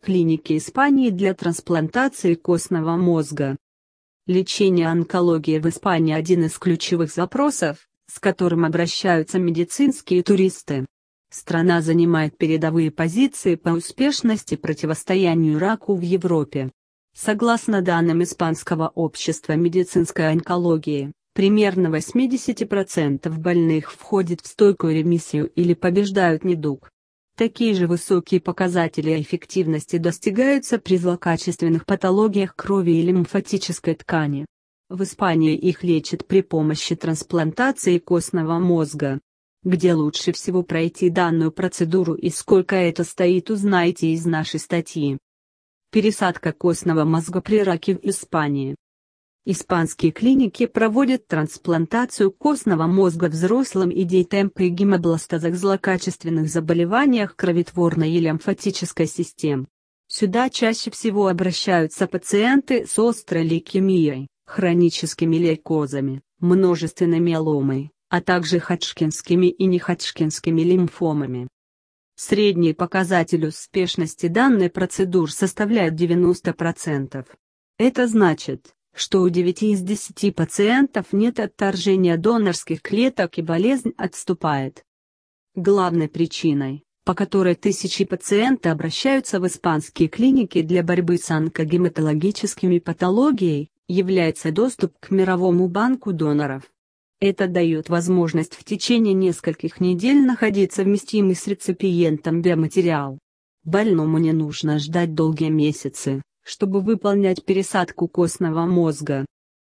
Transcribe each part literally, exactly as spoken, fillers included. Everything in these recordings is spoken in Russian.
клинике Испании для трансплантации костного мозга. Лечение онкологии в Испании – один из ключевых запросов, с которым обращаются медицинские туристы. Страна занимает передовые позиции по успешности противостоянию раку в Европе. Согласно данным Испанского общества медицинской онкологии, примерно восемьдесят процентов больных входят в стойкую ремиссию или побеждают недуг. Такие же высокие показатели эффективности достигаются при злокачественных патологиях крови и лимфатической ткани. В Испании их лечат при помощи трансплантации костного мозга. Где лучше всего пройти данную процедуру и сколько это стоит, узнаете из нашей статьи. Пересадка костного мозга при раке в Испании. Испанские клиники проводят трансплантацию костного мозга взрослым и детям при гемобластозах, злокачественных заболеваниях кроветворной и лимфатической систем. Сюда чаще всего обращаются пациенты с острой лейкемией, хроническими лейкозами, множественной миеломой, а также ходжкинскими и неходжкинскими лимфомами. Средний показатель успешности данной процедуры составляет девяносто процентов. Это значит, что у девяти из десяти пациентов нет отторжения донорских клеток и болезнь отступает. Главной причиной, по которой тысячи пациентов обращаются в испанские клиники для борьбы с онкогематологическими патологиями, является доступ к мировому банку доноров. Это дает возможность в течение нескольких недель находиться вместимый с реципиентом биоматериал. Больному не нужно ждать долгие месяцы, чтобы выполнять пересадку костного мозга.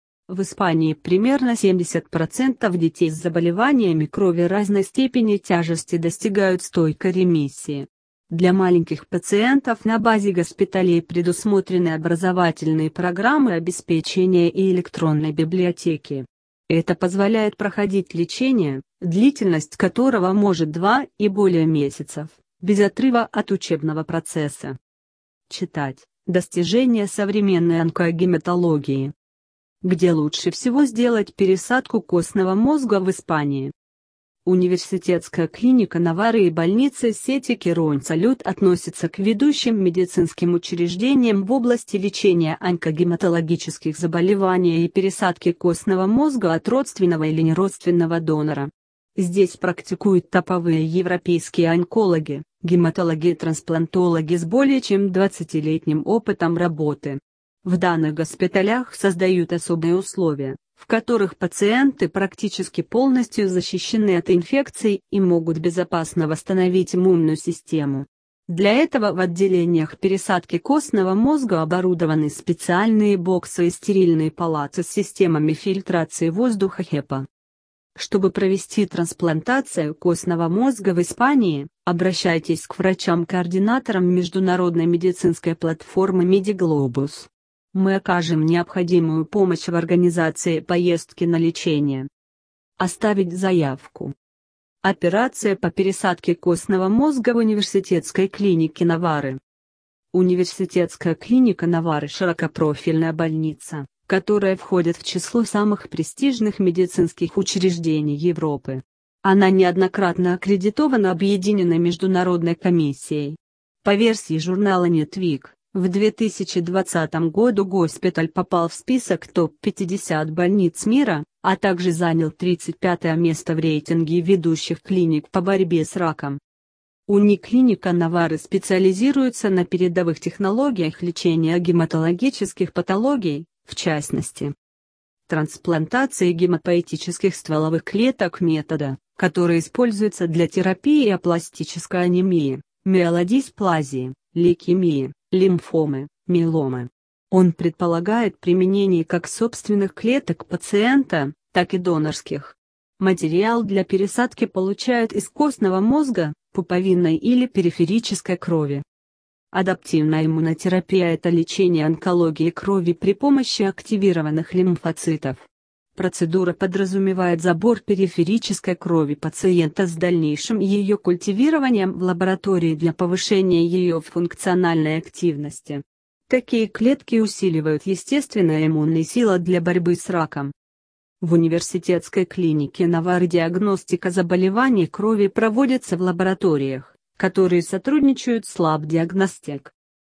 В Испании примерно семьдесят процентов детей с заболеваниями крови разной степени тяжести достигают стойкой ремиссии. Для маленьких пациентов на базе госпиталей предусмотрены образовательные программы обеспечения и электронной библиотеки. Это позволяет проходить лечение, длительность которого может два и более месяцев, без отрыва от учебного процесса. Читать. Достижения современной онкогематологии. Где лучше всего сделать пересадку костного мозга в Испании? Университетская клиника Навары и больница сети Кирон Салют относятся к ведущим медицинским учреждениям в области лечения онкогематологических заболеваний и пересадки костного мозга от родственного или неродственного донора. Здесь практикуют топовые европейские онкологи, гематологи и трансплантологи с более чем двадцатилетним опытом работы. В данных госпиталях создают особые условия, в которых пациенты практически полностью защищены от инфекций и могут безопасно восстановить иммунную систему. Для этого в отделениях пересадки костного мозга оборудованы специальные боксы и стерильные палаты с системами фильтрации воздуха хепа. Чтобы провести трансплантацию костного мозга в Испании, обращайтесь к врачам-координаторам международной медицинской платформы Медиглобус. Мы окажем необходимую помощь в организации поездки на лечение. Оставить заявку. Операция по пересадке костного мозга в университетской клинике Навары. Университетская клиника Навары – широкопрофильная больница, которая входит в число самых престижных медицинских учреждений Европы. Она неоднократно аккредитована Объединенной международной комиссией. По версии журнала Нетвик, в две тысячи двадцатом году госпиталь попал в список топ пятьдесят больниц мира, а также занял тридцать пятое место в рейтинге ведущих клиник по борьбе с раком. Униклиника Навары специализируется на передовых технологиях лечения гематологических патологий, в частности, трансплантации гемопоэтических стволовых клеток метода, который используется для терапии апластической анемии, миелодисплазии, лейкемии, лимфомы, миеломы. Он предполагает применение как собственных клеток пациента, так и донорских. Материал для пересадки получают из костного мозга, пуповинной или периферической крови. Адаптивная иммунотерапия – это лечение онкологии крови при помощи активированных лимфоцитов. Процедура подразумевает забор периферической крови пациента с дальнейшим ее культивированием в лаборатории для повышения ее функциональной активности. Такие клетки усиливают естественные иммунные силы для борьбы с раком. В университетской клинике Навары диагностика заболеваний крови проводится в лабораториях, которые сотрудничают с Lab Diagnostic.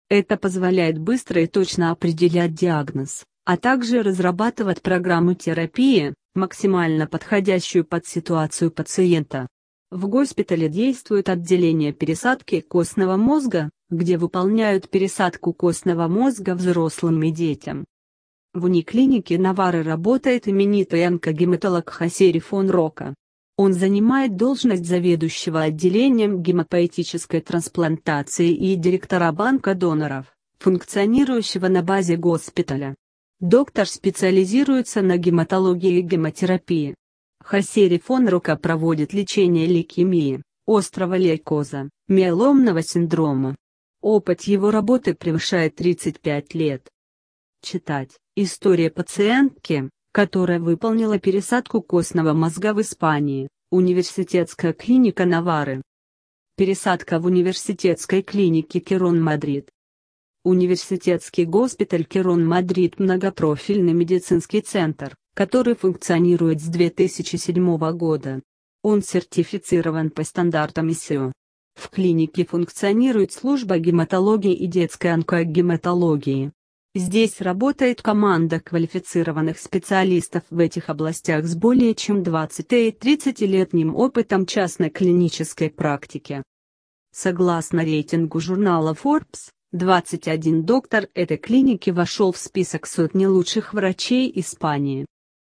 Это позволяет быстро и точно определять диагноз, а также разрабатывать программу терапии, максимально подходящую под ситуацию пациента. В госпитале действует отделение пересадки костного мозга, где выполняют пересадку костного мозга взрослым и детям. В униклинике Навары работает именитый онкогематолог Хасери фон Рока. Он занимает должность заведующего отделением гемопоэтической трансплантации и директора банка доноров, функционирующего на базе госпиталя. Доктор специализируется на гематологии и гемотерапии. Хасери фон Рока проводит лечение лейкемии, острого лейкоза, миеломного синдрома. Опыт его работы превышает тридцать пять лет. Читать. История пациентки, которая выполнила пересадку костного мозга в Испании, университетская клиника Навары. Пересадка в университетской клинике Кирон Мадрид. Университетский госпиталь Кирон Мадрид – многопрофильный медицинский центр, который функционирует с две тысячи седьмого года. Он сертифицирован по стандартам ай эс о. В клинике функционирует служба гематологии и детской онкогематологии. Здесь работает команда квалифицированных специалистов в этих областях с более чем двадцати-тридцатилетним опытом частной клинической практики. Согласно рейтингу журнала Forbes, двадцать один доктор этой клиники вошел в список сотни лучших врачей Испании.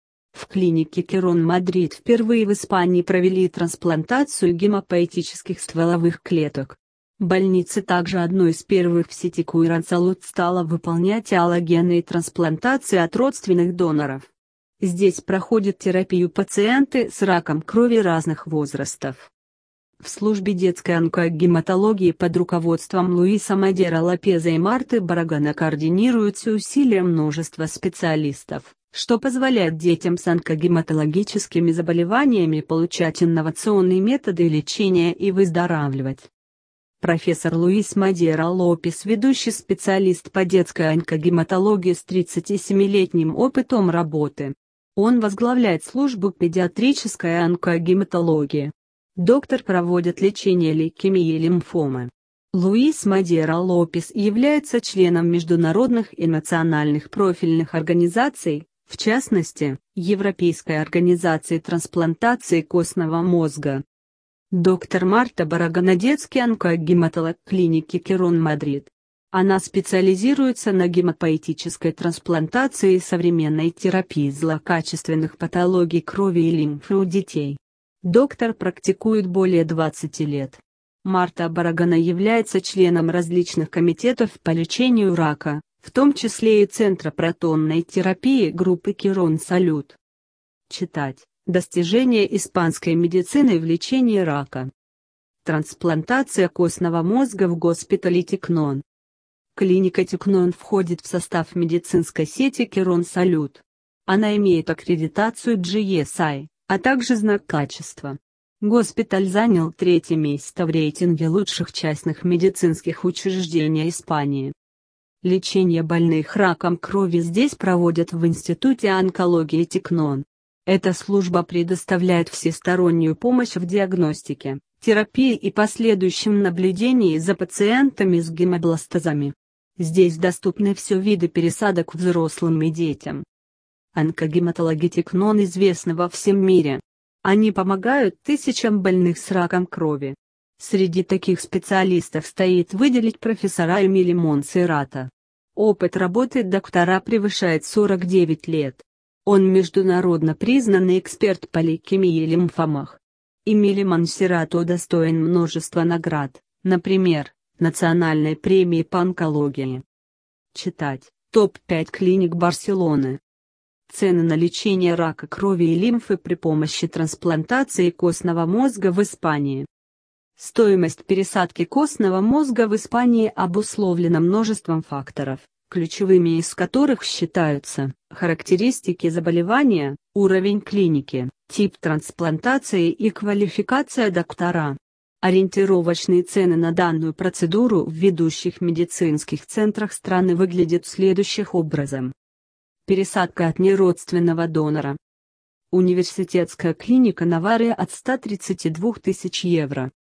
В клинике Кирон Мадрид впервые в Испании провели трансплантацию гемопоэтических стволовых клеток. Больница также одной из первых в сети Куйран-Салут стала выполнять аллогенные трансплантации от родственных доноров. Здесь проходят терапию пациенты с раком крови разных возрастов. В службе детской онкогематологии под руководством Луиса Мадера Лопеза и Марты Барагана координируются усилия множества специалистов, что позволяет детям с онкогематологическими заболеваниями получать инновационные методы лечения и выздоравливать. Профессор Луис Мадера Лопес – ведущий специалист по детской онкогематологии с тридцатисемилетним опытом работы. Он возглавляет службу педиатрической онкогематологии. Доктор проводит лечение лейкемии и лимфомы. Луис Мадера Лопес является членом международных и национальных профильных организаций, в частности, Европейской организации трансплантации костного мозга. Доктор Марта Барагана – детский онкогематолог клиники Кирон Мадрид. Она специализируется на гемопоэтической трансплантации и современной терапии злокачественных патологий крови и лимфы у детей. Доктор практикует более двадцати лет. Марта Барагана является членом различных комитетов по лечению рака, в том числе и Центра протонной терапии группы Кирон Салют. Читать. Достижения испанской медицины в лечении рака. Трансплантация костного мозга в госпитале Тикнон. Клиника Тикнон входит в состав медицинской сети Кирон Салют. Она имеет аккредитацию джи эс ай, а также знак качества. Госпиталь занял третье место в рейтинге лучших частных медицинских учреждений Испании. Лечение больных раком крови здесь проводят в Институте онкологии Тикнон. Эта служба предоставляет всестороннюю помощь в диагностике, терапии и последующем наблюдении за пациентами с гемобластозами. Здесь доступны все виды пересадок взрослым и детям. Онкогематологи Тикнон известны во всем мире. Они помогают тысячам больных с раком крови. Среди таких специалистов стоит выделить профессора Эмили Монсеррата. Опыт работы доктора превышает сорок девять лет. Он международно признанный эксперт по лейкемии и лимфомах. Эмили Монсеррато удостоен множества наград, например, Национальной премии по онкологии. Читать. топ пять клиник Барселоны. Цены на лечение рака крови и лимфы при помощи трансплантации костного мозга в Испании. Стоимость пересадки костного мозга в Испании обусловлена множеством факторов, ключевыми из которых считаются характеристики заболевания, уровень клиники, тип трансплантации и квалификация доктора. Ориентировочные цены на данную процедуру в ведущих медицинских центрах страны выглядят следующим образом. Пересадка от неродственного донора. Университетская клиника Навары от ста тридцати двух тысяч евро.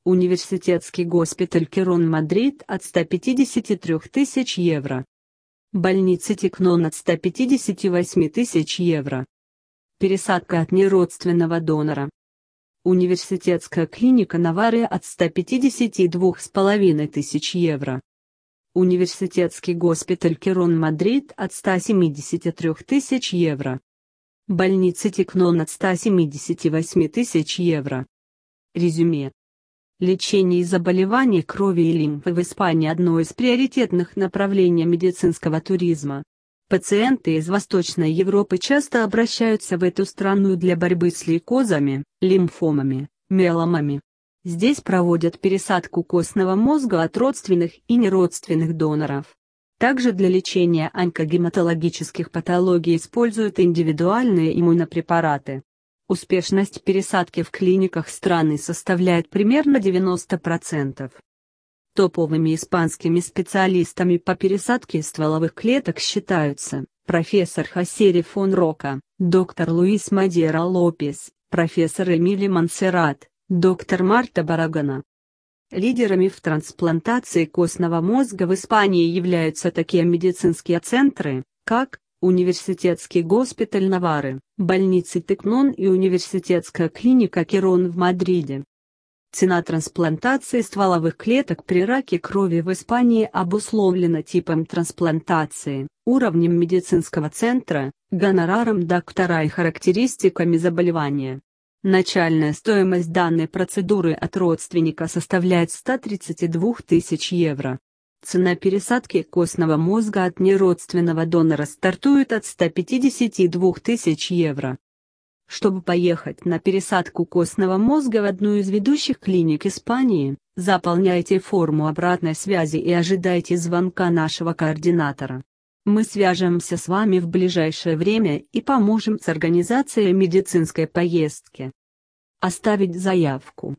Университетский госпиталь Кирон Мадрид от ста пятидесяти трёх тысяч евро. Больница Тикнон от ста пятидесяти восьми тысяч евро. Пересадка от неродственного донора. Университетская клиника Навары от ста пятидесяти двух с половиной тысяч евро. Университетский госпиталь Кирон Мадрид от ста семидесяти трёх тысяч евро. Больница Тикнон от ста семидесяти восьми тысяч евро. Резюме. Лечение заболеваний крови и лимфы в Испании – одно из приоритетных направлений медицинского туризма. Пациенты из Восточной Европы часто обращаются в эту страну для борьбы с лейкозами, лимфомами, миеломами. Здесь проводят пересадку костного мозга от родственных и неродственных доноров. Также для лечения онкогематологических патологий используют индивидуальные иммунопрепараты. Успешность пересадки в клиниках страны составляет примерно девяносто процентов. Топовыми испанскими специалистами по пересадке стволовых клеток считаются профессор Хосе фон Рока, доктор Луис Мадейра Лопес, профессор Эмили Монсеррат, доктор Марта Барагана. Лидерами в трансплантации костного мозга в Испании являются такие медицинские центры, как Университетский госпиталь Навары, больница Тикнон и университетская клиника Кирон в Мадриде. Цена трансплантации стволовых клеток при раке крови в Испании обусловлена типом трансплантации, уровнем медицинского центра, гонораром доктора и характеристиками заболевания. Начальная стоимость данной процедуры от родственника составляет сто тридцать две тысячи евро. Цена пересадки костного мозга от неродственного донора стартует от ста пятидесяти двух тысяч евро. Чтобы поехать на пересадку костного мозга в одну из ведущих клиник Испании, заполняйте форму обратной связи и ожидайте звонка нашего координатора. Мы свяжемся с вами в ближайшее время и поможем с организацией медицинской поездки. Оставить заявку.